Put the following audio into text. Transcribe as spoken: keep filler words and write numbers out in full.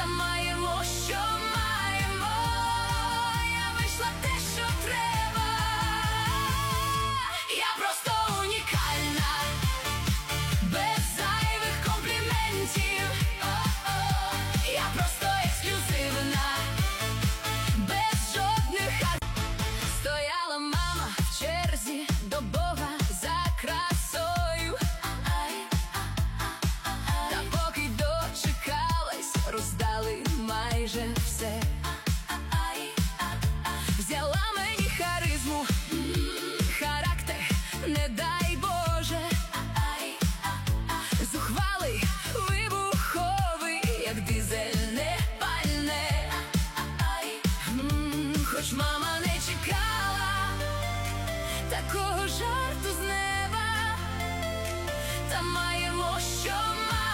маємо, що маємо. Я вийшла те, що треба. Я просто унікальна, без зайвих компліментів. О-о. Я просто ексклюзивна, без жодних хат. Стояла мама в черзі до Бога за красою, та поки дочекалась, роздали майже все. Взяла мені харизму, характер, не дай Боже, зухвалий, вибуховий, як дизельне пальне. М, Хоч мама не чекала такого жарту з неба, та маємо, що маємо.